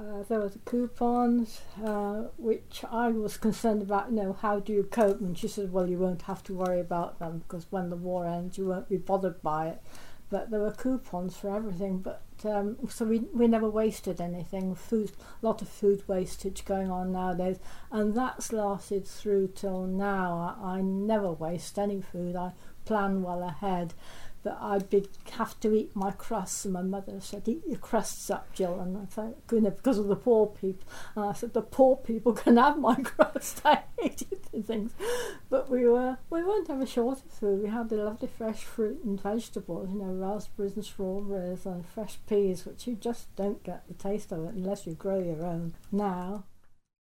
There were the coupons, which I was concerned about, how do you cope? And she said, well, you won't have to worry about them because when the war ends, you won't be bothered by it. But there were coupons for everything, but so we never wasted anything. A lot of food wastage going on nowadays, and that's lasted through till now. I never waste any food. I plan well ahead. But I'd have to eat my crusts, and my mother said, eat your crusts up, Jill. And I thought, goodness, because of the poor people. And I said, the poor people can have my crust. I hated the things. But we weren't ever short of food. We had a lovely fresh fruit and vegetables, raspberries and strawberries and fresh peas, which you just don't get the taste of it unless you grow your own now.